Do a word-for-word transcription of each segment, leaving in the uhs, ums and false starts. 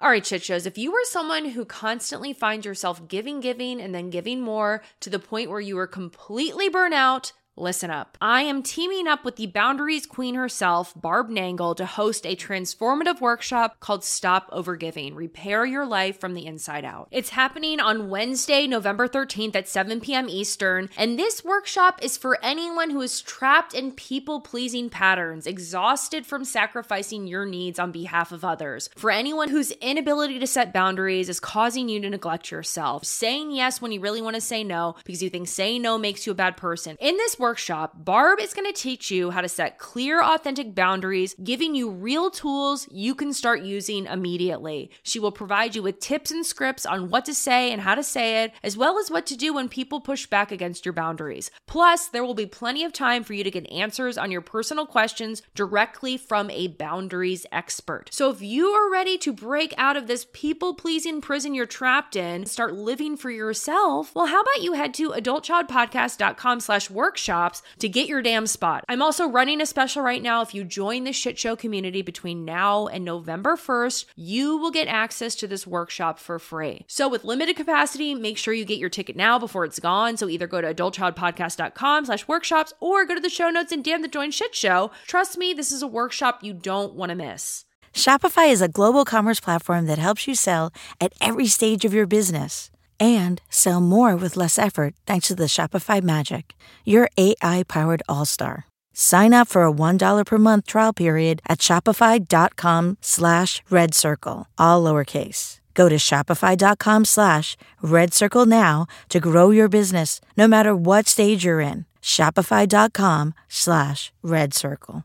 All right, shit shows. If you are someone who constantly finds yourself giving, giving, and then giving more to the point where you are completely burnt out, listen up. I am teaming up with the Boundaries Queen herself, Barb Nangle, to host a transformative workshop called Stop Overgiving, Repair Your Life from the Inside Out. It's happening on Wednesday, November thirteenth at seven p.m. Eastern, and this workshop is for anyone who is trapped in people-pleasing patterns, exhausted from sacrificing your needs on behalf of others, for anyone whose inability to set boundaries is causing you to neglect yourself, saying yes when you really want to say no because you think saying no makes you a bad person. In this workshop, Barb is going to teach you how to set clear, authentic boundaries, giving you real tools you can start using immediately. She will provide you with tips and scripts on what to say and how to say it, as well as what to do when people push back against your boundaries. Plus, there will be plenty of time for you to get answers on your personal questions directly from a boundaries expert. So if you are ready to break out of this people-pleasing prison you're trapped in, start living for yourself, well, how about you head to adultchildpodcast.com slash workshop to get your damn spot. I'm also running a special right now. If you join the Shit Show community between now and November first, you will get access to this workshop for free. So with limited capacity, make sure you get your ticket now before it's gone. So either go to adultchildpodcast.com slash workshops or go to the show notes and damn the join Shit Show. Trust me, this is a workshop you don't want to miss. Shopify is a global commerce platform that helps you sell at every stage of your business and sell more with less effort thanks to the Shopify magic, your A I-powered all-star. Sign up for a one dollar per month trial period at shopify.com slash red circle, all lowercase. Go to shopify.com slash red circle now to grow your business no matter what stage you're in. Shopify.com slash red circle.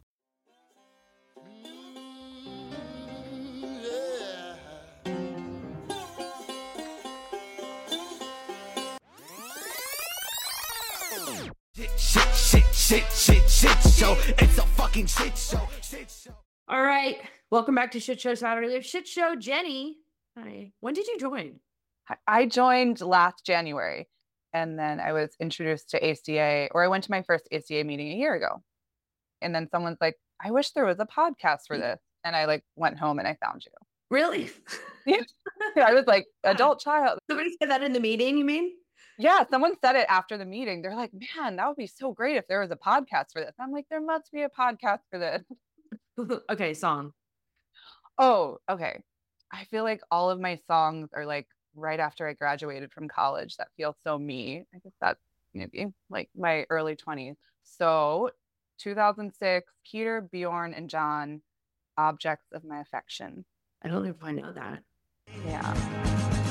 Shit, shit, shit, shit, shit show. It's a fucking shit show. Shit show. All right. Welcome back to Shit Show Saturday. We have Shit Show Jenny. Hi. When did you join? I joined last January, and then I was introduced to A C A, or I went to my first A C A meeting a year ago. And then someone's like, I wish there was a podcast for this. And I like went home and I found you. Really? I was like, adult child. Somebody said that in the meeting, you mean? Yeah, someone said it after the meeting. They're like, man, that would be so great if there was a podcast for this. I'm like, there must be a podcast for this. Okay, song. Oh, okay. I feel like all of my songs are like right after I graduated from college. That feels so me. I guess that's maybe like my early twenties. So two thousand six, Peter, Bjorn, and John, Objects of My Affection. I don't know if I know that. Yeah.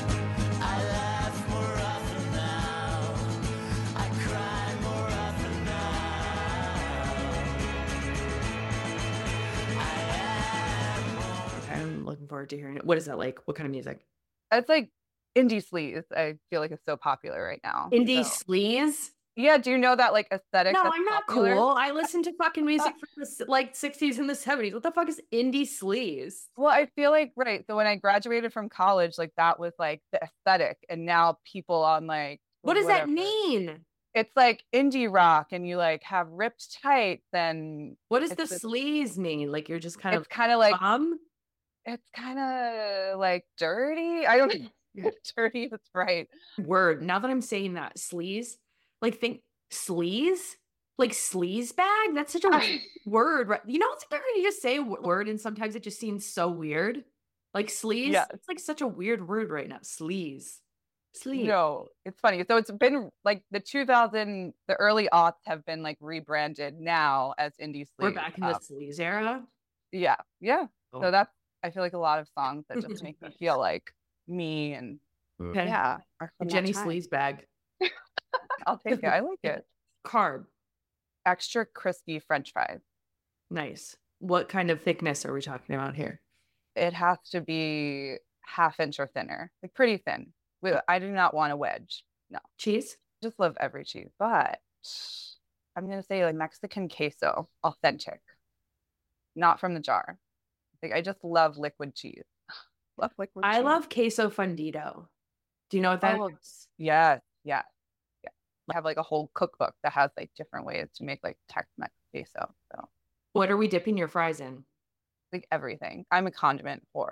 I'm looking forward to hearing it. What is that like? What kind of music? It's like indie sleaze. I feel like it's so popular right now. Indie so. sleaze? Yeah, do you know that like aesthetic? No, that's I'm not popular? cool. I listen to fucking music from the s- like sixties and the seventies. What the fuck is indie sleaze? Well, I feel like, right. So when I graduated from college, like that was like the aesthetic. And now people on like, What does whatever, that mean? it's like indie rock and you like have ripped tights and What does the it's this- sleaze mean? Like you're just kind it's of kind of like, bum? it's kind of like dirty. I don't know. Dirty, that's right. Word. Now that I'm saying that, sleaze, like think sleaze, like sleaze bag. That's such a weird word, right? You know, it's like you just say a w- word and sometimes it just seems so weird. Like sleaze, Yeah. it's like such a weird word right now. Sleaze, sleaze. No, it's funny. So it's been like the two thousand, the early aughts have been like rebranded now as indie sleaze. We're back in the Um, sleaze era. yeah, yeah. Oh. So that's, I feel like a lot of songs that just make me feel like me and Okay. yeah, are from that Jenny time. sleaze bag. I'll take it. I like it. Carb. Extra crispy French fries. Nice. What kind of thickness are we talking about here? It has to be half inch or thinner, like pretty thin. We- I do not want a wedge. No, Cheese? just love every cheese, but I'm gonna say like Mexican queso, authentic, not from the jar. Like I just love liquid cheese. Love liquid I cheese. love queso fundido. Do you know what that Oh, is? yeah, yeah, yeah. I have like a whole cookbook that has like different ways to make like Tex-Mex queso. So What are we dipping your fries in? like everything. I'm a condiment whore.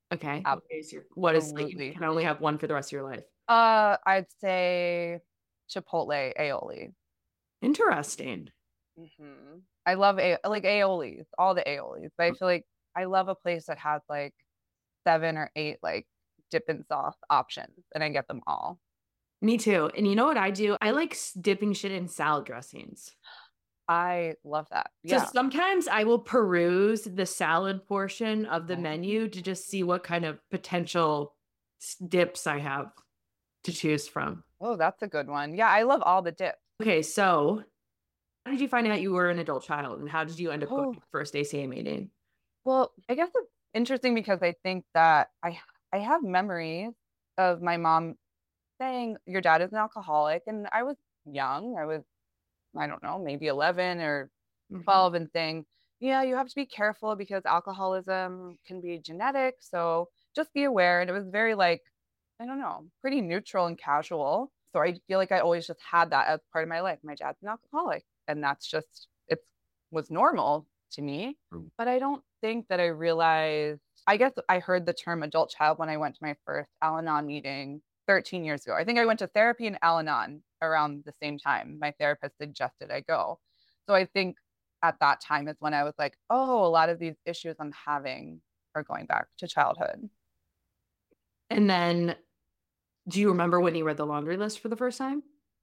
Okay. What is your, what is, like, you Absolutely. can only have one for the rest of your life? Uh, I'd say Chipotle aioli. Interesting. hmm I love a like aiolis, all the aiolis. But I feel like I love a place that has like seven or eight like dipping sauce options, and I get them all. Me too. And you know what I do? I like s- dipping shit in salad dressings. I love that. So Yeah. sometimes I will peruse the salad portion of the Oh, menu to just see what kind of potential s- dips I have to choose from. oh, that's a good one. Yeah, I love all the dips. Okay, so how did you find out you were an adult child and how did you end up going to Oh, your first A C A meeting? well, I guess it's interesting because I think that I I have memories of my mom saying your dad is an alcoholic, and I was young. I was I don't know, maybe eleven or Mhm. twelve, and saying, yeah, you have to be careful because alcoholism can be genetic. So just be aware. And it was very like, I don't know, pretty neutral and casual. So I feel like I always just had that as part of my life. My dad's an alcoholic. And that's just, it was normal to me. Mm. But I don't think that I realized, I guess I heard the term adult child when I went to my first Al Anon meeting thirteen years ago. I think I went to therapy in Al Anon around the same time. My therapist suggested I go. So I think at that time is when I was like, oh, a lot of these issues I'm having are going back to childhood. And then do you remember when you read the laundry list for the first time?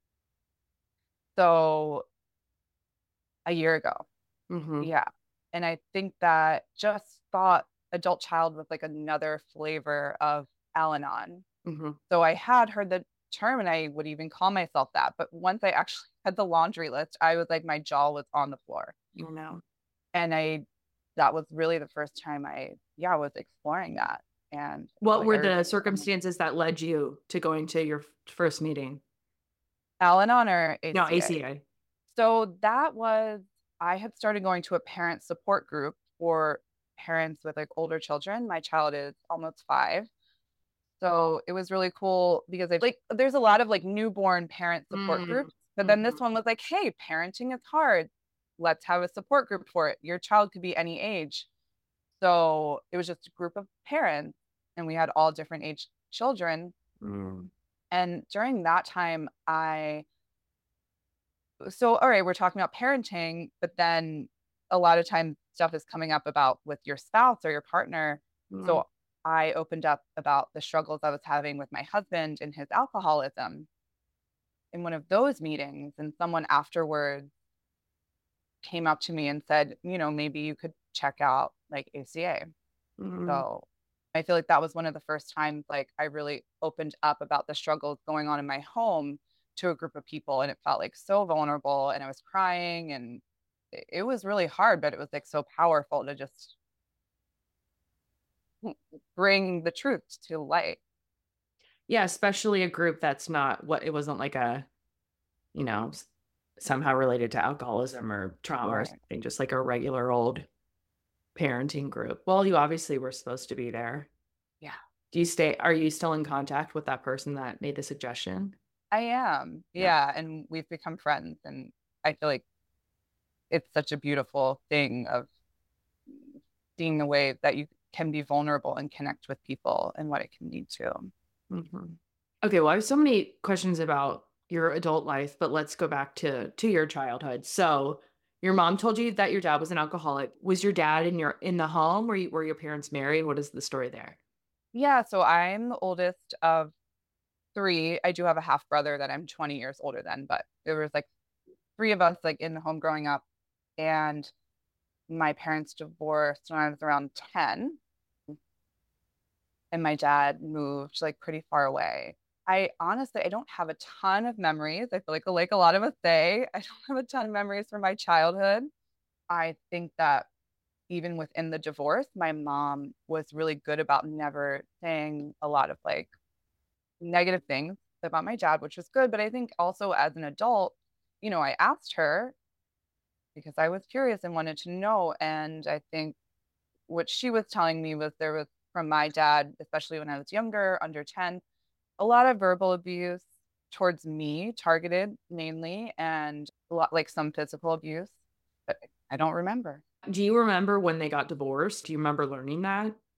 So a year ago. Mhm. Yeah. And I think that just thought adult child was like another flavor of Al Anon. Mhm. So I had heard the term and I would even call myself that. But once I actually had the laundry list, I was like, my jaw was on the floor. Oh no. And I, that was really the first time I, yeah, was exploring that. And I feel What like I were the remember so much. circumstances that led you to going to your f- first meeting? Al Anon or No, A C A? A C A. So that was, I had started going to a parent support group for parents with like older children. My child is almost five. So it was really cool because I like there's a lot of like newborn parent support Mm, groups, but then this mhm. one was like, hey, parenting is hard. Let's have a support group for it. Your child could be any age. So it was just a group of parents and we had all different age children. Mm. And during that time, I so all right, we're talking about parenting, but then a lot of times stuff is coming up about with your spouse or your partner. Mm. So I opened up about the struggles I was having with my husband and his alcoholism in one of those meetings. And someone afterwards came up to me and said, you know, maybe you could check out like A C A. Mm. So I feel like that was one of the first times like I really opened up about the struggles going on in my home to a group of people, and it felt like so vulnerable and I was crying, and it, it was really hard, but it was like so powerful to just bring the truth to light. Yeah, especially a group that's not what it wasn't like a, you know, s- somehow related to alcoholism or trauma or Right. something, just like a regular old parenting group. Well, you obviously were supposed to be there. Yeah. Do you stay, are you still in contact with that person that made the suggestion? I am. Yeah. Yeah, and we've become friends, and I feel like it's such a beautiful thing of seeing the way that you can be vulnerable and connect with people and what it can lead to. Mhm. Okay, well, I have so many questions about your adult life, but let's go back to to your childhood. So, your mom told you that your dad was an alcoholic. Was your dad in your in the home? Were you were your parents married? What is the story there? Yeah, so I'm the oldest of three. I do have a half brother that I'm twenty years older than, but there was like three of us like in the home growing up. And my parents divorced when I was around ten, and my dad moved like pretty far away. I honestly I don't have a ton of memories. I feel like like a lot of us say, I don't have a ton of memories from my childhood. I think that even within the divorce, my mom was really good about never saying a lot of like negative things about my dad, which was good. But I think also as an adult, you know, I asked her because I was curious and wanted to know. And I think what she was telling me was there was from my dad, especially when I was younger, under ten, a lot of verbal abuse towards me, targeted mainly, and a lot like some physical abuse. But I don't remember. Do you remember when they got divorced? Do you remember learning that?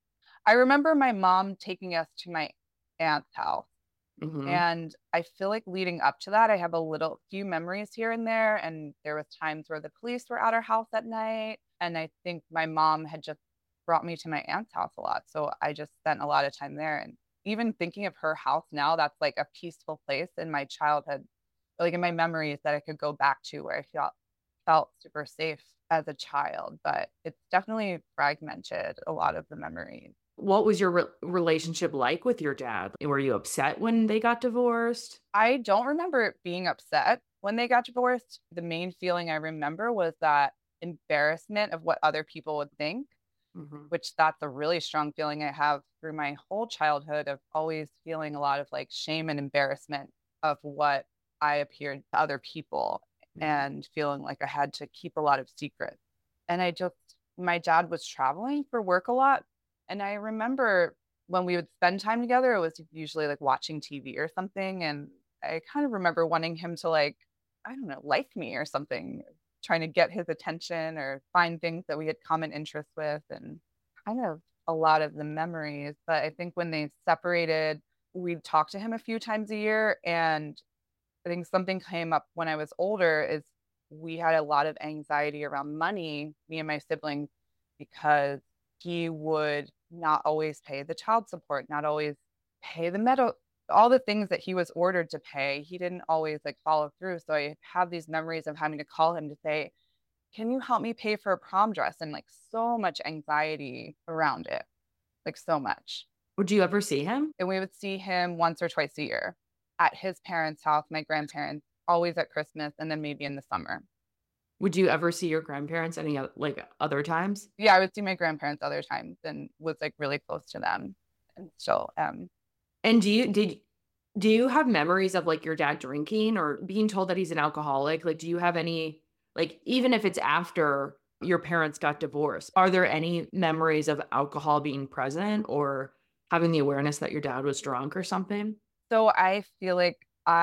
I remember my mom taking us to my aunt's house. Mm-hmm. And I feel like leading up to that, I have a little few memories here and there. And there was times where the police were at our house at night. And I think my mom had just brought me to my aunt's house a lot. So I just spent a lot of time there. And even thinking of her house now, that's like a peaceful place in my childhood, like in my memories that I could go back to where I felt felt super safe as a child. But it's definitely fragmented, a lot of the memories. What was your re- relationship like with your dad? Were you upset when they got divorced? I don't remember being upset when they got divorced. The main feeling I remember was that embarrassment of what other people would think, Mm-hmm. which that's a really strong feeling I have through my whole childhood of always feeling a lot of like shame and embarrassment of what I appeared to other people Mhm. and feeling like I had to keep a lot of secrets. And I just, my dad was traveling for work a lot. And I remember when we would spend time together, it was usually like watching T V or something. And I kind of remember wanting him to like, I don't know, like me or something, trying to get his attention or find things that we had common interests with, and kind of a lot of the memories. But I think when they separated, we'd talk to him a few times a year. And I think something came up when I was older is we had a lot of anxiety around money, me and my siblings, because he would not always pay the child support, not always pay the medical, all the things that he was ordered to pay. He didn't always like follow through. So I have these memories of having to call him to say, can you help me pay for a prom dress? And like so much anxiety around it, like so much. Would you ever see him? And we would see him once or twice a year at his parents' house, my grandparents, always at Christmas, and then maybe in the summer. Would you ever see your grandparents any oth- like other times? Yeah, I would see my grandparents other times and was like really close to them and still am. And do you did do you have memories of like your dad drinking or being told that he's an alcoholic? Like, do you have any, like, even if it's after your parents got divorced, are there any memories of alcohol being present or having the awareness that your dad was drunk or something? So I feel like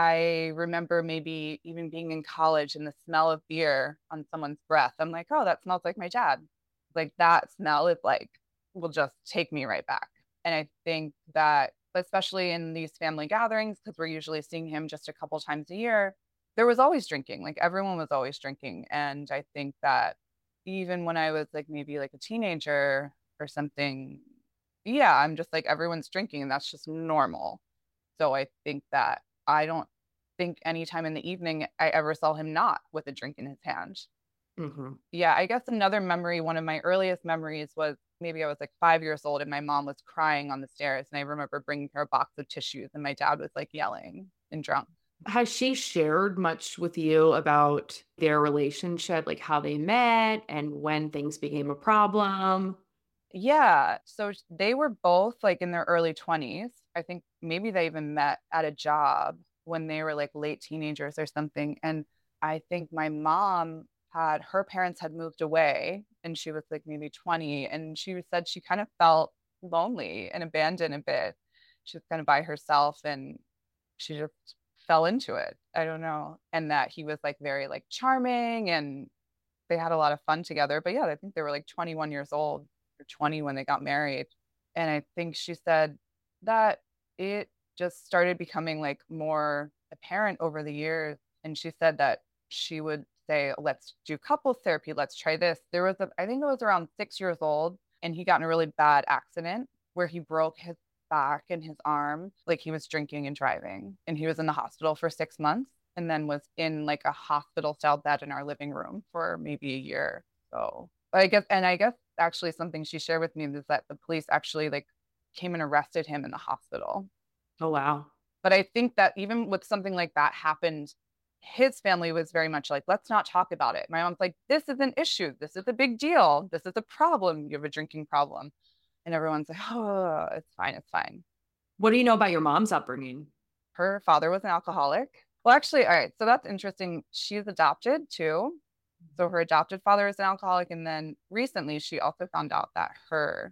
I remember maybe even being in college and the smell of beer on someone's breath. I'm like, oh, that smells like my dad. Like that smell is like, will just take me right back. And I think that, especially in these family gatherings, because we're usually seeing him just a couple times a year, there was always drinking. Like everyone was always drinking. And I think that even when I was like maybe like a teenager or something, yeah, I'm just like everyone's drinking and that's just normal. So I think that I don't think anytime in the evening I ever saw him not with a drink in his hand. Mm-hmm. Yeah, I guess another memory, one of my earliest memories was maybe I was like five years old and my mom was crying on the stairs. And I remember bringing her a box of tissues and my dad was like yelling and drunk. Has she shared much with you about their relationship, like how they met and when things became a problem? Yeah. So sh- they were both like in their early twenties. I think maybe they even met at a job when they were like late teenagers or something. And I think my mom had, her parents had moved away and she was like maybe twenty. And she said she kind of felt lonely and abandoned a bit. She was kind of by herself and she just fell into it. I don't know. And that he was like very like charming and they had a lot of fun together. But yeah, I think they were like twenty-one years old or twenty when they got married. And I think she said that it just started becoming like more apparent over the years. And she said that she would say, let's do couples therapy. Let's try this. There was a, I think it was around six years old and he got in a really bad accident where he broke his back and his arm, like he was drinking and driving. And he was in the hospital for six months and then was in like a hospital style bed in our living room for maybe a year. So I guess, and I guess actually something she shared with me is that the police actually like came and arrested him in the hospital. Oh, wow. But I think that even with something like that happened, his family was very much like, let's not talk about it. My mom's like, this is an issue. This is a big deal. This is a problem. You have a drinking problem. And everyone's like, oh, it's fine. It's fine. What do you know about your mom's upbringing? Her father was an alcoholic. Well, actually, all right. So that's interesting. She's adopted too. So her adopted father is an alcoholic. And then recently she also found out that her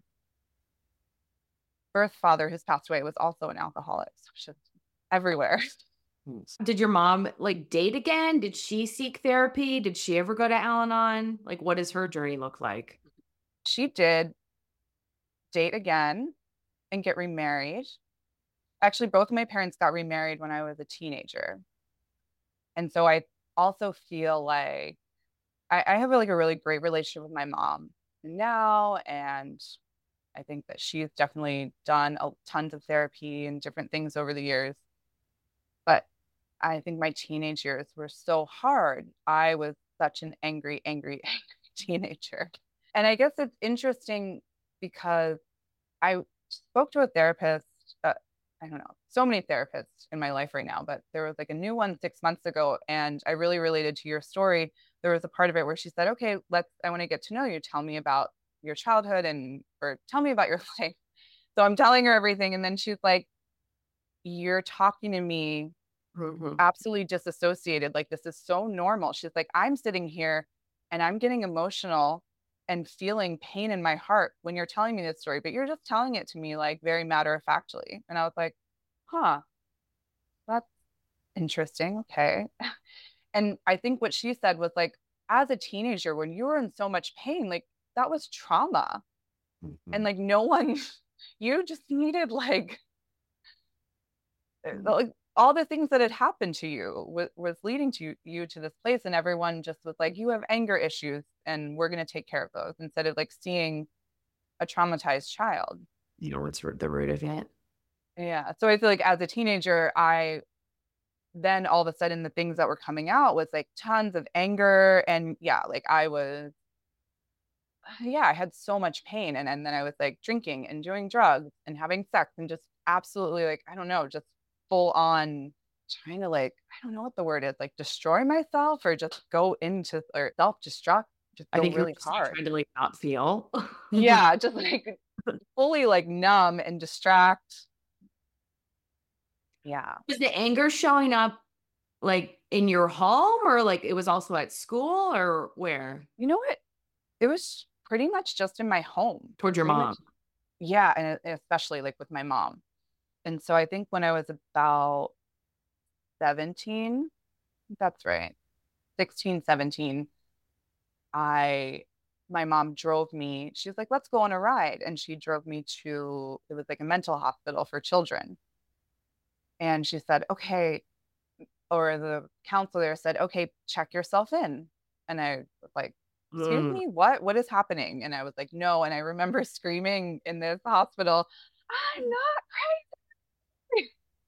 birth father, who's passed away, was also an alcoholic. So it's just everywhere. Did your mom like date again? Did she seek therapy? Did she ever go to Al-Anon? Like, what does her journey look like? She did date again. and get remarried. Actually, both of my parents got remarried when I was a teenager. And so I also feel like I, I have like a really great relationship with my mom now. And I think that she's definitely done a, tons of therapy and different things over the years. But I think my teenage years were so hard. I was such an angry, angry, angry teenager. And I guess it's interesting because I spoke to a therapist. Uh, I don't know, so many therapists in my life right now, but there was like a new one six months ago. And I really related to your story. There was a part of it where she said, okay, let's, I want to get to know you. Tell me about your childhood and, or tell me about your life. So I'm telling her everything. And then she's like, you're talking to me Mhm. absolutely disassociated. Like, this is so normal. She's like, I'm sitting here and I'm getting emotional and feeling pain in my heart when you're telling me this story, but you're just telling it to me like very matter of factly. And I was like, huh, that's interesting. Okay. And I think what she said was like, as a teenager, when you were in so much pain, like that was trauma. Mhm. And like no one, you just needed like, Mhm. like all the things that had happened to you was, was leading to you to this place. And everyone just was like, you have anger issues and we're going to take care of those, instead of like seeing a traumatized child. You know what's the root of it? Yeah. So I feel like as a teenager, I then all of a sudden the things that were coming out was like tons of anger. And yeah, like I was, yeah, I had so much pain. And, and then I was like drinking and doing drugs and having sex and just absolutely like, I don't know, just full on trying to like, I don't know what the word is, like destroy myself or just go into or self-destruct, just I go think you're really just like, hard. trying to like not feel. Yeah, just like fully like numb and distract. Yeah. Was the anger showing up like in your home or like it was also at school or where? You know what? It was pretty much just in my home. Towards your Pretty mom. much, yeah, and e- especially like with my mom. And so I think when I was about seventeen, that's right, sixteen, seventeen, I, my mom drove me. She's like, let's go on a ride. And she drove me to, it was like a mental hospital for children. And she said, okay, or the counselor said, okay, check yourself in. And I was like, excuse Mm. me, what? What is happening? And I was like, no. And I remember screaming in this hospital, I'm not crazy,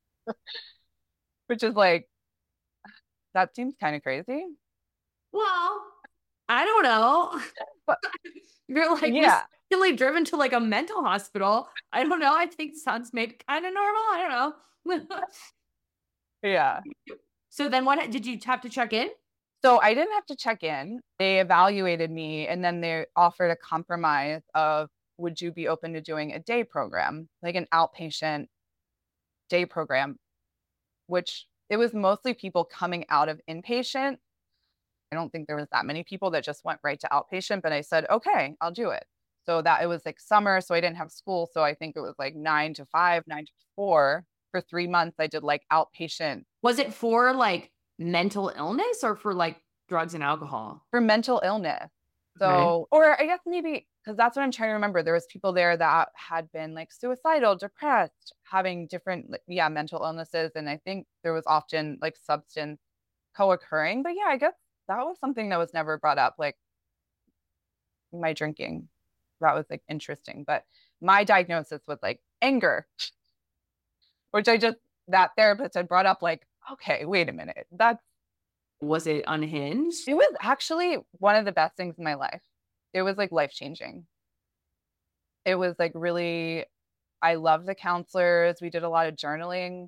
which is like, that seems kind of crazy. Well, I don't know. But You're like yeah, mistakenly driven to like a mental hospital. I don't know. I think sounds maybe kind of normal. I don't know. yeah. So then what did you have to check in? So I didn't have to check in. They evaluated me and then they offered a compromise of, would you be open to doing a day program, like an outpatient day program, which it was mostly people coming out of inpatient. I don't think there was that many people that just went right to outpatient, but I said, okay, I'll do it. So that it was like summer, so I didn't have school. So I think it was like nine to five, nine to four for three months. I did like outpatient Was it for like mental illness or for like drugs and alcohol? for mental illness. Okay. So, or I guess maybe because that's what I'm trying to remember. There was people there that had been like suicidal, depressed, having different, like, yeah, mental illnesses. And I think there was often like substance co-occurring. But yeah, I guess that was something that was never brought up, like my drinking. That was like interesting. But my diagnosis was like anger, which I just, that therapist had brought up, like, okay, wait a minute. That's, Was it unhinged? it was actually one of the best things in my life. It was like life changing. It was like really, I love the counselors. We did a lot of journaling.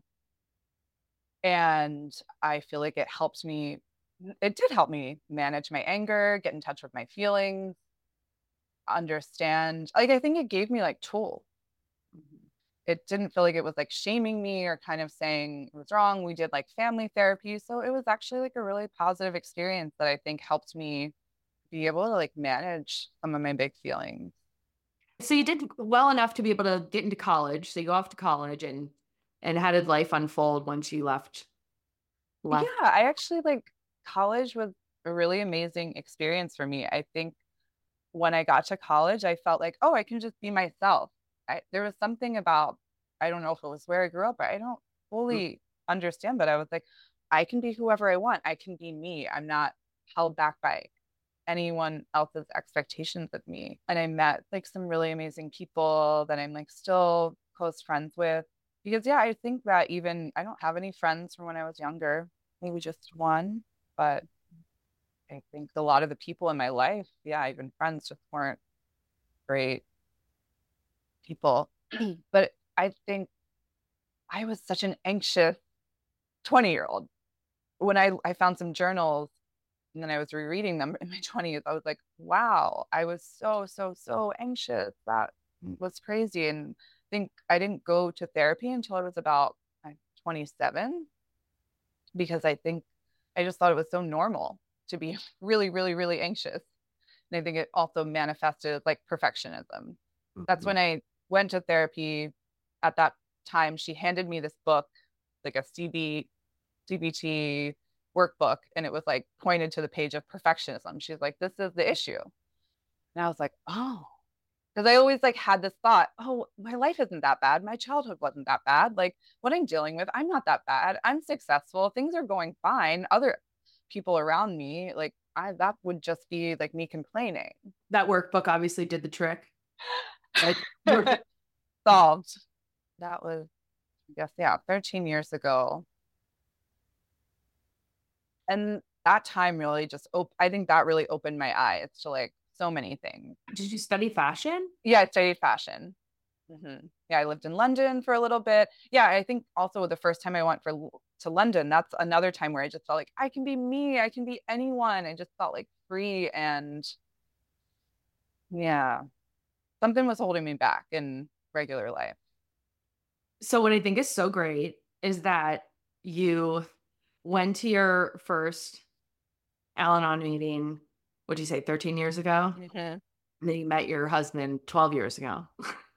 And I feel like it helped me, it did help me manage my anger, get in touch with my feelings, understand. Like, I think it gave me like tools. It didn't feel like it was like shaming me or kind of saying it was wrong. We did like family therapy. So it was actually like a really positive experience that I think helped me be able to like manage some of my big feelings. So you did well enough to be able to get into college. So you go off to college and and how did life unfold once you left left? Yeah, I actually like college was a really amazing experience for me. I think when I got to college, I felt like, oh, I can just be myself. I, there was something about, I don't know if it was where I grew up, but I don't fully understand, but I was like, I can be whoever I want. I can be me. I'm not held back by anyone else's expectations of me. And I met like some really amazing people that I'm like still close friends with. Because yeah, I think that even I don't have any friends from when I was younger, maybe just one, but I think a lot of the people in my life, yeah, even friends just weren't great people. But I think I was such an anxious twenty year old. When I, I found some journals and then I was rereading them in my twenties, I was like, wow, I was so, so, so anxious. That was crazy. And I think I didn't go to therapy until I was about like, twenty-seven, because I think I just thought it was so normal to be really, really, really anxious. And I think it also manifested as like perfectionism. Mm-hmm. That's when I went to therapy. At that time, she handed me this book, like a C B, C B T workbook, and it was like pointed to the page of perfectionism. She's like, this is the issue. And I was like, oh, because I always like had this thought, oh, my life isn't that bad. My childhood wasn't that bad. Like what I'm dealing with, I'm not that bad. I'm successful. Things are going fine. Other people around me, like I, that would just be like me complaining. That workbook obviously did the trick. Like, solved. That was, I guess, yeah, thirteen years ago. And that time really just, op- I think that really opened my eyes to like so many things. Did you study fashion? Yeah, I studied fashion. Mm-hmm. Yeah, I lived in London for a little bit. Yeah, I think also the first time I went for to London, that's another time where I just felt like I can be me. I can be anyone. I just felt like free, and yeah, something was holding me back in regular life. So what I think is so great is that you went to your first Al-Anon meeting, what'd you say, thirteen years ago? Mm-hmm. And then you met your husband twelve years ago.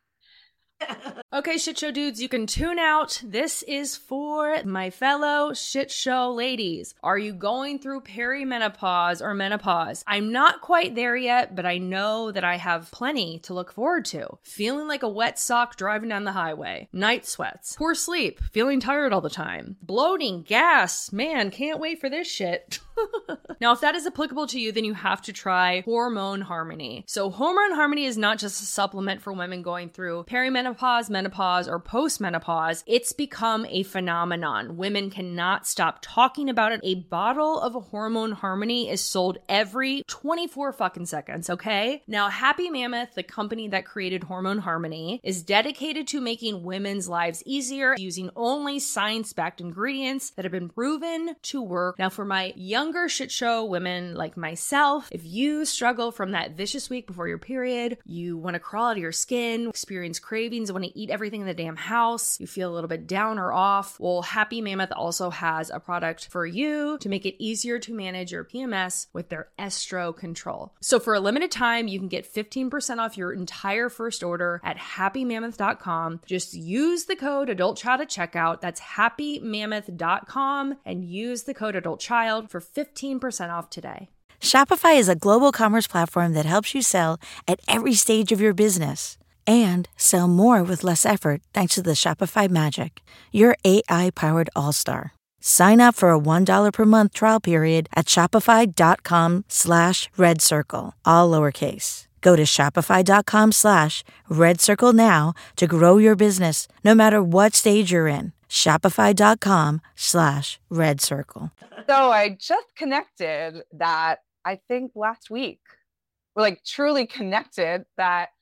Okay, shit show dudes, you can tune out. This is for my fellow shit show ladies. Are you going through perimenopause or menopause? I'm not quite there yet, but I know that I have plenty to look forward to. Feeling like a wet sock driving down the highway. Night sweats. Poor sleep. Feeling tired all the time. Bloating. Gas. Man, can't wait for this shit. Now, if that is applicable to you, then you have to try Hormone Harmony. So Hormone Harmony is not just a supplement for women going through perimenopause, menopause, or postmenopause. It's become a phenomenon. Women cannot stop talking about it. A bottle of Hormone Harmony is sold every twenty-four fucking seconds, okay? Now, Happy Mammoth, the company that created Hormone Harmony, is dedicated to making women's lives easier using only science-backed ingredients that have been proven to work. Now, for my young Younger shit show women like myself, if you struggle from that vicious week before your period, you want to crawl out of your skin, experience cravings, want to eat everything in the damn house, you feel a little bit down or off, well, Happy Mammoth also has a product for you to make it easier to manage your P M S with their Estro Control. So for a limited time, you can get fifteen percent off your entire first order at happy mammoth dot com. Just use the code AdultChild at checkout. That's happy mammoth dot com and use the code AdultChild for fifteen percent off today. Shopify is a global commerce platform that helps you sell at every stage of your business and sell more with less effort thanks to the Shopify Magic, your A I-powered all-star. Sign up for a one dollar per month trial period at shopify.com slash red circle, all lowercase. Go to shopify.com slash red circle now to grow your business no matter what stage you're in. Shopify.com slash red circle. So I just connected that I think last week. We're like truly connected that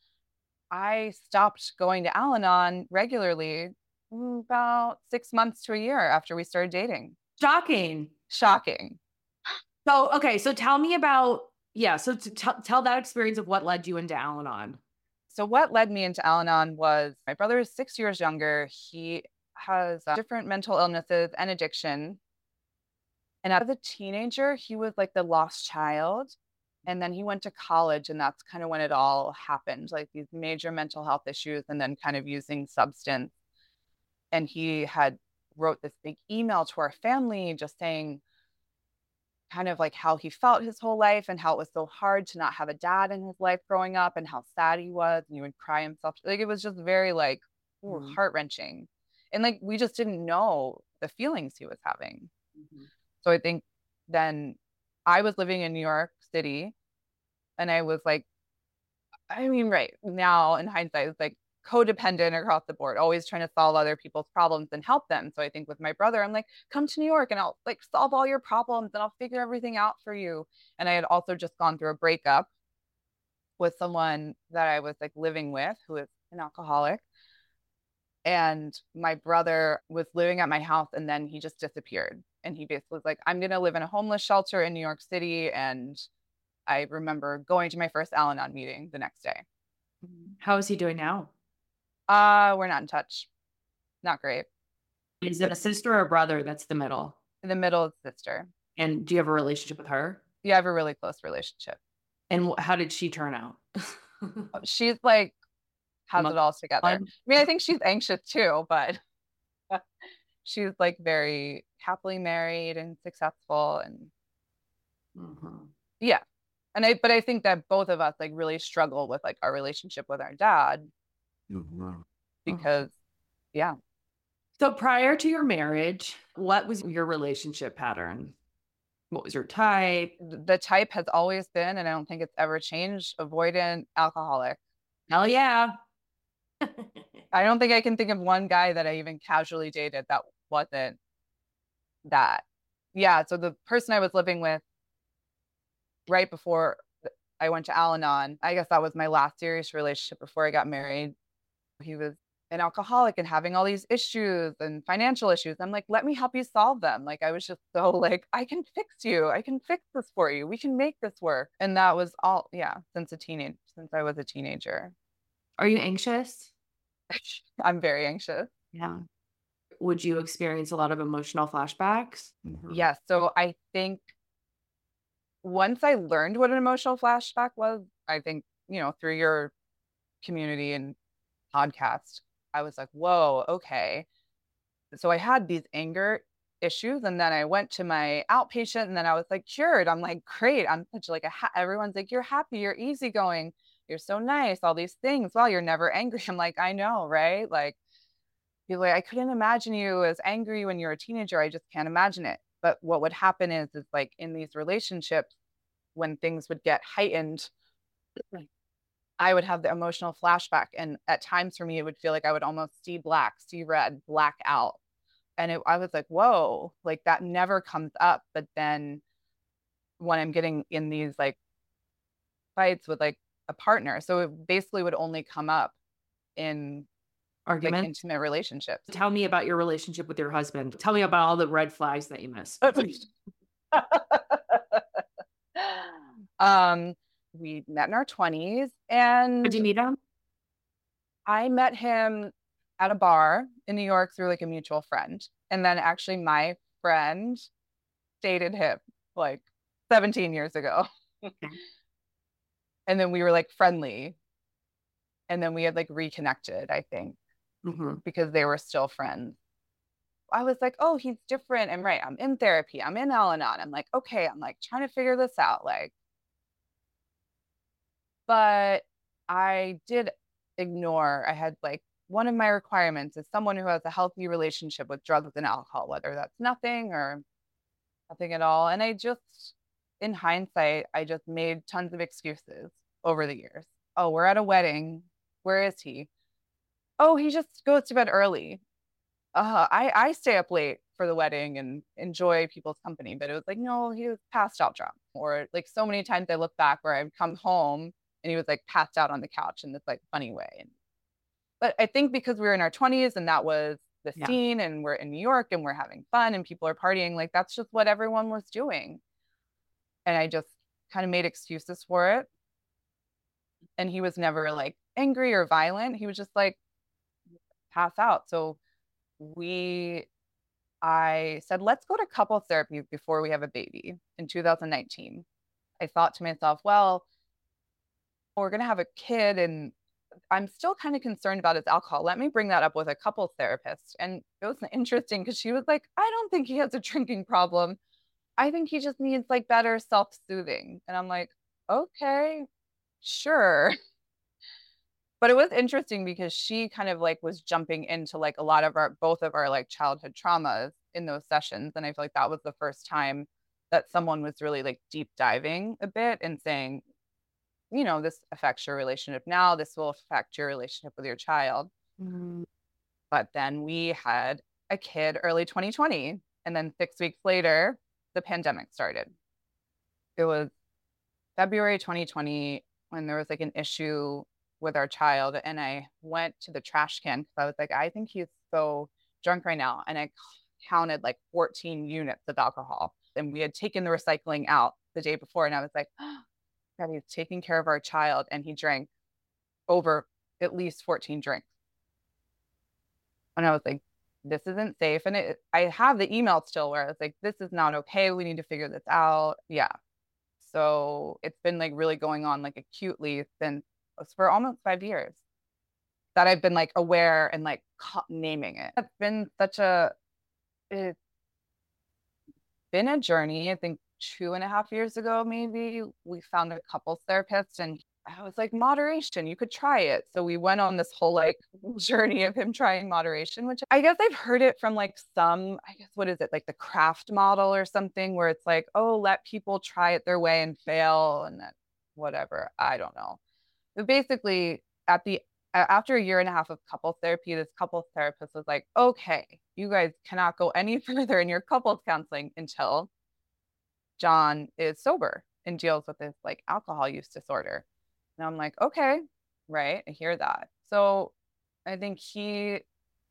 I stopped going to Al-Anon regularly about six months to a year after we started dating. Shocking. Shocking. So, okay. So tell me about, yeah. So to t- tell that experience of what led you into Al-Anon. So what led me into Al-Anon was my brother is six years younger. He has uh, different mental illnesses and addiction. And as a teenager, he was like the lost child. And then he went to college, and that's kind of when it all happened, like these major mental health issues and then kind of using substance. And he had wrote this big email to our family just saying, kind of like how he felt his whole life and how it was so hard to not have a dad in his life growing up and how sad he was and he would cry himself. Like it was just very like Mhm. heart wrenching. And like we just didn't know the feelings he was having. Mhm. So I think then I was living in New York City and I was like, I mean, right now in hindsight, it's like codependent across the board, always trying to solve other people's problems and help them. So I think with my brother, I'm like, come to New York and I'll like solve all your problems and I'll figure everything out for you. And I had also just gone through a breakup with someone that I was like living with who is an alcoholic. And my brother was living at my house and then he just disappeared. And he basically was like, I'm going to live in a homeless shelter in New York City. And I remember going to my first Al Anon meeting the next day. How is he doing now? Uh, we're not in touch. Not great. Is it a sister or a brother that's the middle? In the middle is sister. And do you have a relationship with her? Yeah, I have a really close relationship. And wh- how did she turn out? She's like has Mo- it all together. I fun? mean, I think she's anxious too, but she's like very happily married and successful and Mhm. yeah. And I but I think that both of us like really struggle with like our relationship with our dad because yeah. So prior to your marriage, what was your relationship pattern? What was your type? th- The type has always been, and I don't think it's ever changed, avoidant alcoholic. Hell yeah. I don't think I can think of one guy that I even casually dated that wasn't that. Yeah, so the person I was living with right before th- I went to Al-Anon, I guess that was my last serious relationship before I got married. He was an alcoholic and having all these issues and financial issues. I'm like, let me help you solve them. Like I was just so like, I can fix you. I can fix this for you. We can make this work. And that was all, yeah, since a teenage, since I was a teenager. Are you anxious? I'm very anxious. Yeah. Would you experience a lot of emotional flashbacks? Yes. So I think once I learned what an emotional flashback was, I think, you know, through your community and podcast, I was like, whoa, okay. So I had these anger issues and then I went to my outpatient and then I was like cured. I'm like, great. I'm such like a, ha- everyone's like, you're happy, you're easygoing, you're so nice, all these things. Well, you're never angry. I'm like, I know, right? Like, you're like, I couldn't imagine you as angry when you're a teenager. I just can't imagine it. But what would happen is, is like in these relationships, when things would get heightened, I would have the emotional flashback. And at times for me, it would feel like I would almost see black, see red, black out. And it, I was like, whoa, like that never comes up. But then when I'm getting in these like fights with like a partner, so it basically would only come up in like Arguments? intimate relationships. Tell me about your relationship with your husband. Tell me about all the red flags that you missed. um, we met in our twenties and Did you meet him? I met him at a bar in New York through like a mutual friend. And then actually my friend dated him like seventeen years ago. And then we were like friendly. And then we had like reconnected, I think, Mm-hmm. because they were still friends. I was like, oh, he's different. I'm right. I'm in therapy. I'm in Al-Anon. I'm like, okay, I'm like trying to figure this out. Like, but I did ignore, I had like one of my requirements is someone who has a healthy relationship with drugs and alcohol, whether that's nothing or nothing at all. And I just, in hindsight, I just made tons of excuses over the years. Oh, we're at a wedding. Where is he? Oh, he just goes to bed early. Uh, I, I stay up late for the wedding and enjoy people's company. But it was like, no, he was passed out drunk. Or like so many times I look back where I'd come home and he was like passed out on the couch in this like funny way. But I think because we were in our twenties and that was the Yeah. scene and we're in New York and we're having fun and people are partying, like that's just what everyone was doing. And I just kind of made excuses for it. And he was never like angry or violent. He was just like pass out. So we, I said, let's go to couples therapy before we have a baby in two thousand nineteen. I thought to myself, well, we're going to have a kid and I'm still kind of concerned about his alcohol. Let me bring that up with a couples therapist. And it was interesting because she was like, I don't think he has a drinking problem. I think he just needs like better self-soothing. And I'm like, okay, sure. But it was interesting because she kind of like was jumping into like a lot of our both of our like childhood traumas in those sessions. And I feel like that was the first time that someone was really like deep diving a bit and saying, you know, this affects your relationship now, this will affect your relationship with your child. Mm. But then we had a kid early twenty twenty. And then six weeks later, the pandemic started. It was February twenty twenty when there was like an issue with our child. And I went to the trash can because I was like, I think he's so drunk right now. And I counted like fourteen units of alcohol. And we had taken the recycling out the day before. And I was like, oh, God, he's taking care of our child. And he drank over at least fourteen drinks. And I was like, this isn't safe. And it, I have the email still where I was like, this is not okay. We need to figure this out. Yeah. So it's been like really going on like acutely since for almost five years that I've been like aware and like naming it. It's been such a, it's been a journey. I think two and a half years ago, maybe we found a couples therapist and I was like, moderation, you could try it. So we went on this whole like journey of him trying moderation, which I guess I've heard it from like some, I guess, what is it, like the craft model or something where it's like, oh, let people try it their way and fail and then whatever. I don't know. But basically, at the after a year and a half of couples therapy, this couples therapist was like, okay, you guys cannot go any further in your couples counseling until John is sober and deals with his like alcohol use disorder. And I'm like, okay, right. I hear that. So I think he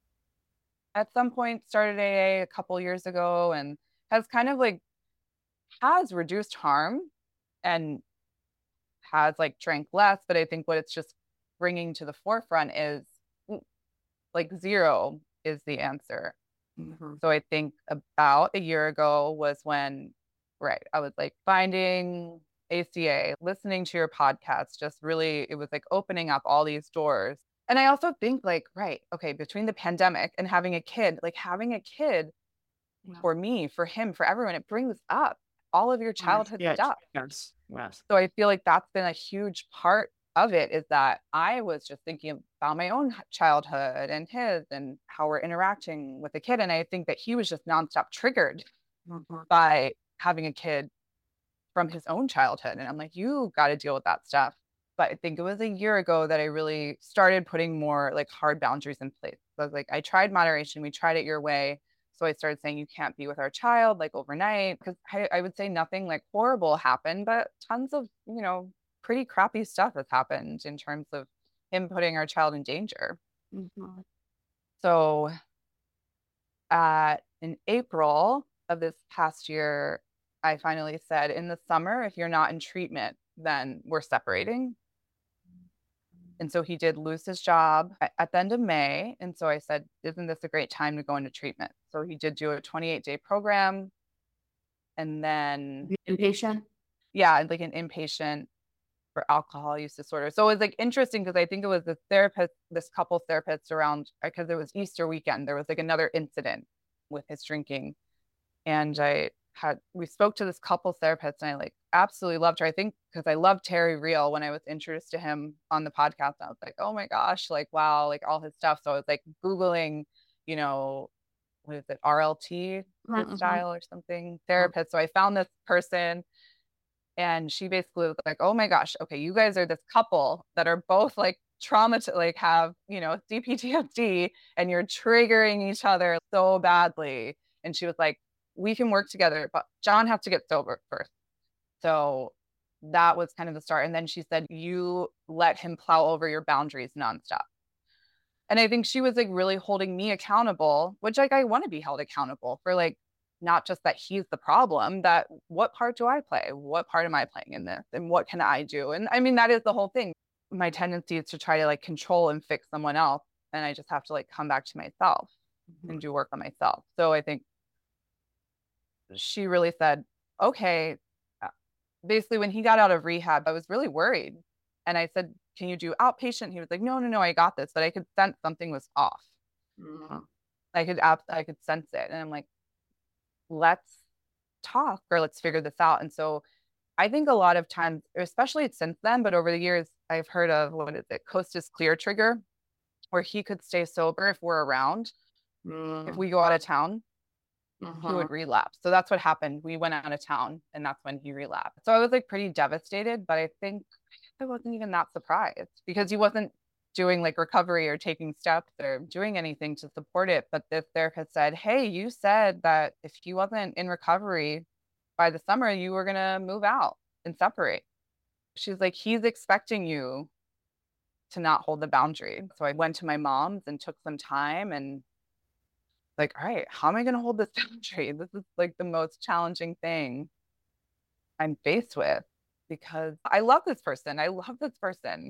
at some point started A A a couple years ago and has kind of like has reduced harm and has like drank less. But I think what it's just bringing to the forefront is like zero is the answer. Mm-hmm. So I think about a year ago was when, right, I was like finding A C A, listening to your podcast, just really, it was like opening up all these doors. And I also think like, right, okay, between the pandemic and having a kid, like having a kid yeah. for me, for him, for everyone, it brings up all of your childhood yes, stuff. Yes, yes. So I feel like that's been a huge part of it is that I was just thinking about my own childhood and his and how we're interacting with the kid. And I think that he was just nonstop triggered mm-hmm. by having a kid from his own childhood. And I'm like, you got to deal with that stuff. But I think it was a year ago that I really started putting more like hard boundaries in place. So I was like, I tried moderation. We tried it your way. So I started saying you can't be with our child like overnight because I, I would say nothing like horrible happened, but tons of, you know, pretty crappy stuff has happened in terms of him putting our child in danger. Mm-hmm. So uh, in April of this past year, I finally said, in the summer, if you're not in treatment, then we're separating. And so he did lose his job at the end of May. And so I said, isn't this a great time to go into treatment? So he did do a twenty-eight day program. And then inpatient? Yeah, like an inpatient for alcohol use disorder. So it was like interesting because I think it was this therapist, this couples therapist around, because it was Easter weekend. There was like another incident with his drinking. And I had, we spoke to this couples therapist and I like absolutely loved her. I think because I loved Terry Real when I was introduced to him on the podcast. I was like, oh my gosh, like, wow, like all his stuff. So I was like Googling, you know, what is it, R L T mm-hmm. style or something, therapist. So I found this person and she basically was like, oh my gosh, okay, you guys are this couple that are both like trauma to like have, you know, C P T S D and you're triggering each other so badly. And she was like, we can work together, but John has to get sober first. So that was kind of the start. And then she said, you let him plow over your boundaries nonstop. And I think she was like really holding me accountable, which like I want to be held accountable for, like, not just that he's the problem, that what part do I play? What part am I playing in this? And what can I do? And I mean, that is the whole thing. My tendency is to try to like control and fix someone else. And I just have to like come back to myself mm-hmm. and do work on myself. So I think she really said, okay, basically when he got out of rehab, I was really worried. And I said, can you do outpatient? He was like, no, no, no, I got this. But I could sense something was off. Mm-hmm. I could, I could sense it. And I'm like, let's talk or let's figure this out. And so I think a lot of times, especially since then, but over the years, I've heard of, what is it, Costas Clear trigger, where he could stay sober if we're around. Mm. If we go out of town, Uh-huh. he would relapse. So that's what happened. We went out of town and that's when he relapsed. So I was like pretty devastated, but I think I wasn't even that surprised because he wasn't doing like recovery or taking steps or doing anything to support it. But this therapist said, hey, you said that if he wasn't in recovery by the summer, you were going to move out and separate. She's like, he's expecting you to not hold the boundary. So I went to my mom's and took some time and like, all right, how am I going to hold this boundary? This is like the most challenging thing I'm faced with because I love this person. I love this person.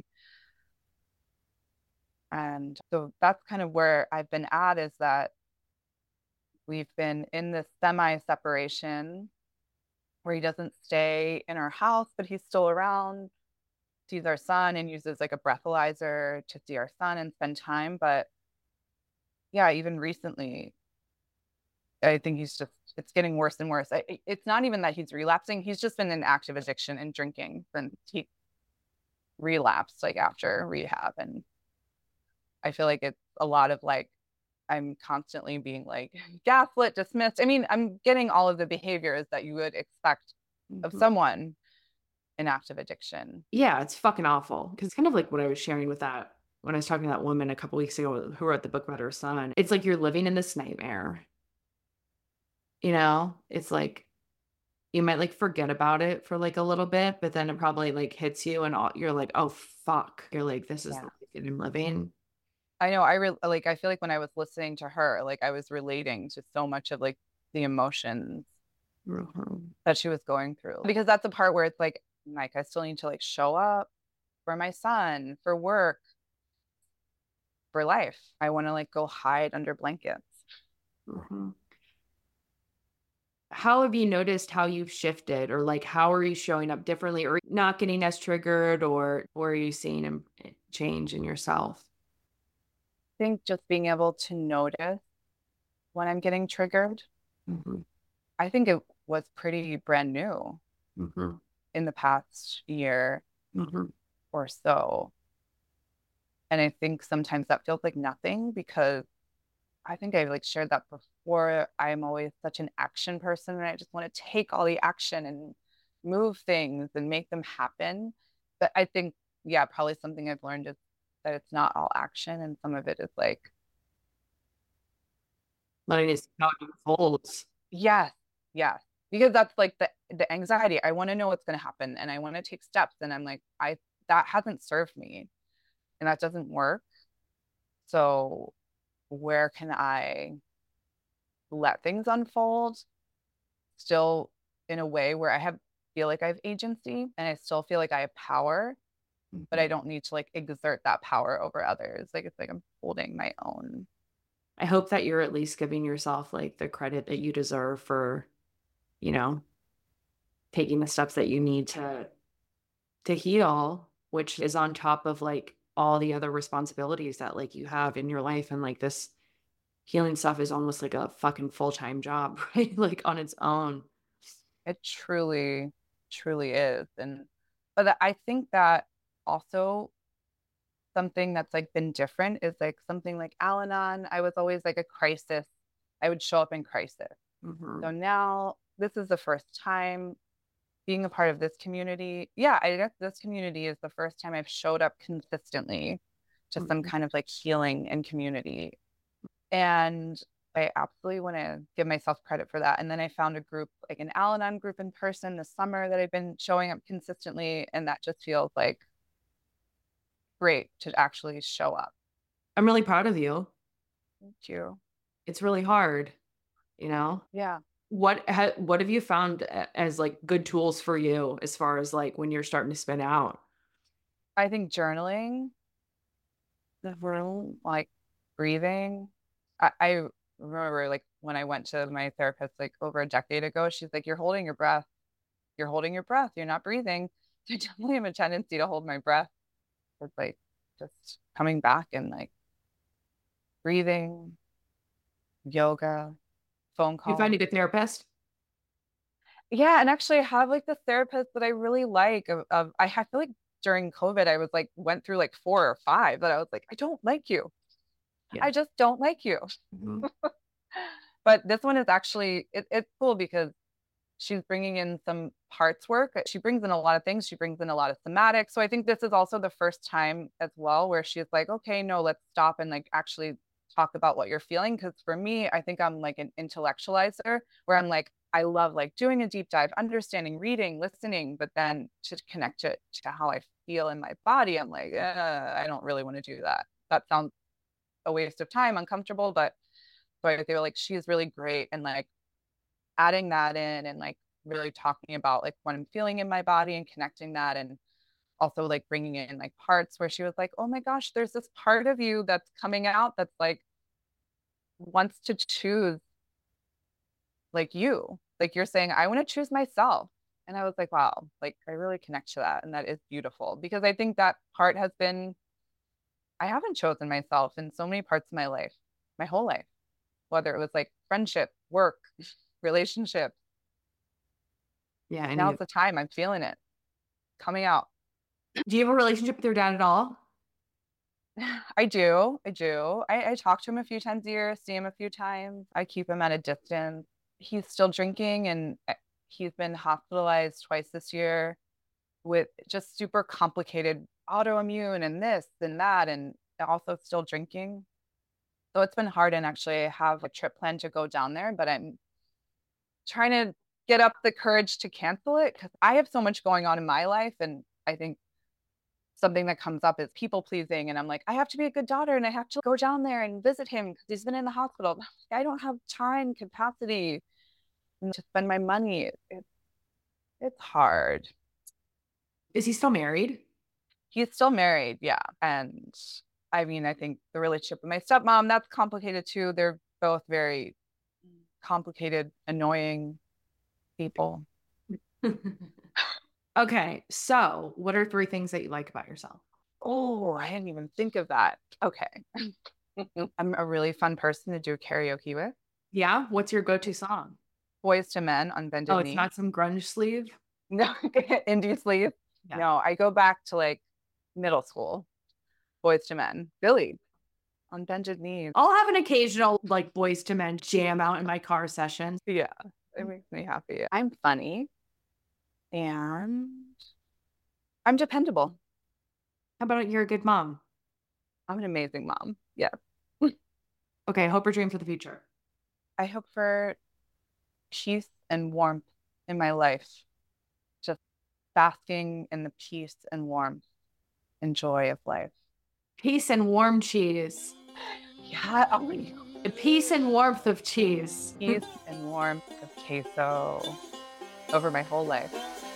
And so that's kind of where I've been at, is that we've been in this semi-separation where he doesn't stay in our house, but he's still around, sees our son and uses like a breathalyzer to see our son and spend time. But yeah, even recently, I think he's just, it's getting worse and worse. I, it's not even that he's relapsing. He's just been in active addiction and drinking since he relapsed, like after rehab. And I feel like it's a lot of like, I'm constantly being like gaslit, dismissed. I mean, I'm getting all of the behaviors that you would expect of Mhm. someone in active addiction. Yeah, it's fucking awful. Because kind of like what I was sharing with that when I was talking to that woman a couple weeks ago who wrote the book about her son. It's like you're living in this nightmare. You know, it's like you might like forget about it for like a little bit, but then it probably like hits you and all, you're like, oh fuck. You're like, this is Yeah. the life that I'm living. I know. I re- like. I feel like when I was listening to her, like I was relating to so much of like the emotions Mhm. that she was going through, because that's the part where it's like, Mike, I still need to like show up for my son, for work, for life. I want to like go hide under blankets. Mhm. How have you noticed how you've shifted, or like how are you showing up differently or not getting as triggered, or where are you seeing a change in yourself? I think just being able to notice when I'm getting triggered, Mhm. I think it was pretty brand new Mhm. in the past year Mhm. or so. And I think sometimes that feels like nothing because I think I've like shared that before. I'm always such an action person and I just want to take all the action and move things and make them happen. But I think, yeah, probably something I've learned is that it's not all action and some of it is like, Letting it see how it unfolds. yes, yes. Because that's like the the anxiety. I want to know what's going to happen and I want to take steps. And I'm like, I that hasn't served me and that doesn't work. So where can I let things unfold still in a way where I have feel like I have agency and I still feel like I have power, but I don't need to like exert that power over others. Like it's like I'm holding my own. I hope that you're at least giving yourself like the credit that you deserve for, you know, taking the steps that you need to to heal, which is on top of like all the other responsibilities that like you have in your life. And like this healing stuff is almost like a fucking full-time job, right? Like on its own. It truly, truly is. And but I think that also something that's like been different is like something like Al-Anon. I was always like a crisis. I would show up in crisis. Mhm. So now this is the first time being a part of this community. Yeah, I guess this community is the first time I've showed up consistently to some Mhm. kind of like healing and community. And I absolutely want to give myself credit for that. And then I found a group, like an Al Anon group in person this summer that I've been showing up consistently. And that just feels like great to actually show up. I'm really proud of you. Thank you. It's really hard, you know? Yeah. What ha what have you found a as, like, good tools for you as far as, like, when you're starting to spin out? I think journaling, the room, like breathing. I, I remember like when I went to my therapist like over a decade ago, she's like, you're holding your breath. You're holding your breath. You're not breathing. I definitely have a tendency to hold my breath. It's like just coming back and like breathing, yoga, phone You find calls. a good therapist? Yeah, and actually I have like this therapist that I really like of, of I ha- feel like during COVID I was like went through like four or five that I was like, I don't like you. Yeah. I just don't like you. Mhm. But this one is actually it, it's cool because she's bringing in some parts work. She brings in a lot of things. She brings in a lot of somatic. So I think this is also the first time as well where she's like, okay, no, let's stop and like actually talk about what you're feeling. Because for me, I think I'm like an intellectualizer where I'm like, I love like doing a deep dive, understanding, reading, listening, but then to connect it to how I feel in my body, I'm like, uh, I don't really want to do that. That sounds a waste of time, uncomfortable, but so I feel like she's really great and like adding that in and like really talking about like what I'm feeling in my body and connecting that and also like bringing in like parts where she was like, oh my gosh, there's this part of you that's coming out that's like wants to choose like you. Like you're saying, I want to choose myself. And I was like, wow, like I really connect to that. And that is beautiful because I think that part has been, I haven't chosen myself in so many parts of my life, my whole life, whether it was like friendship, work, relationship. Yeah. I Now's know. the time. I'm feeling it coming out. Do you have a relationship with your dad at all? I do. I do. I, I talk to him a few times a year, see him a few times. I keep him at a distance. He's still drinking and uh, he's been hospitalized twice this year with just super complicated autoimmune and this and that, and also still drinking. So it's been hard. And actually, I have a trip planned to go down there, but I'm trying to get up the courage to cancel it because I have so much going on in my life. And I think something that comes up is people pleasing. And I'm like, I have to be a good daughter and I have to go down there and visit him because he's been in the hospital. I don't have time, capacity to spend my money. It, it's hard. Is he still married? He's still married. Yeah. And I mean, I think the relationship with my stepmom, that's complicated too. They're both very complicated, annoying people. Okay. So, what are three things that you like about yourself? Oh, I didn't even think of that. Okay. I'm a really fun person to do karaoke with. Yeah. What's your go to song? Boys to Men on Bended Oh, Knee. it's not some grunge sleeve? No, indie sleeve. Yeah. No, I go back to like middle school. Boys to Men. Billy on Bended Knee. I'll have an occasional like Boys to Men jam out in my car session. Yeah, it makes me happy. I'm funny and I'm dependable. How about you're a good mom? I'm an amazing mom. Yeah. Okay. Hope or dream for the future. I hope for peace and warmth in my life. Just basking in the peace and warmth and joy of life. Peace and warm cheese. Yeah. Oh my God. The peace and warmth of cheese. Peace and warmth of queso over my whole life.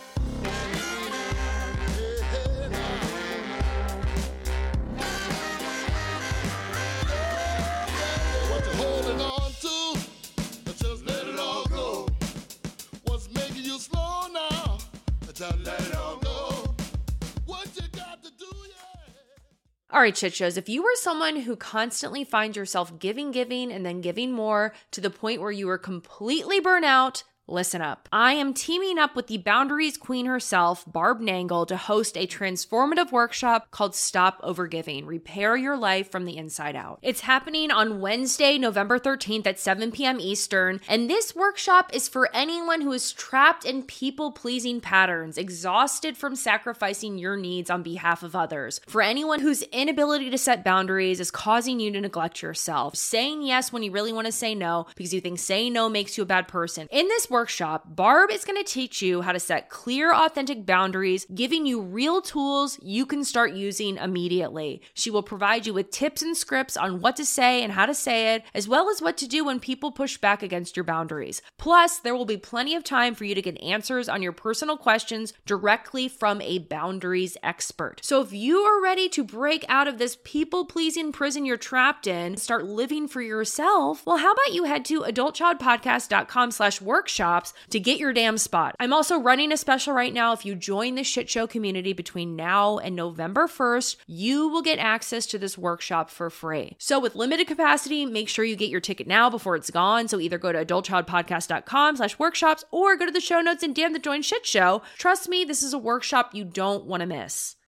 What you holding on to? Just let it all go. What's making you slow now? Just let it all go. What you got to do, yeah. All right, shit shows. If you are someone who constantly finds yourself giving, giving, and then giving more to the point where you are completely burnt out, listen up. I am teaming up with the Boundaries Queen herself, Barb Nangle, to host a transformative workshop called Stop Overgiving, Repair Your Life from the Inside Out. It's happening on Wednesday, November thirteenth at seven p.m. Eastern, and this workshop is for anyone who is trapped in people-pleasing patterns, exhausted from sacrificing your needs on behalf of others, for anyone whose inability to set boundaries is causing you to neglect yourself, saying yes when you really want to say no because you think saying no makes you a bad person. In this workshop, Barb is going to teach you how to set clear, authentic boundaries, giving you real tools you can start using immediately. She will provide you with tips and scripts on what to say and how to say it, as well as what to do when people push back against your boundaries. Plus, there will be plenty of time for you to get answers on your personal questions directly from a boundaries expert. So if you are ready to break out of this people-pleasing prison you're trapped in, start living for yourself, well, how about you head to adultchildpodcast.com slash workshop workshops to get your damn spot. I'm also running a special right now. If you join the Shit Show community between now and November first, you will get access to this workshop for free. So with limited capacity, make sure you get your ticket now before it's gone. So either go to adultchildpodcast.com slash workshops or go to the show notes and damn the join Shit Show. Trust me, this is a workshop you don't want to miss.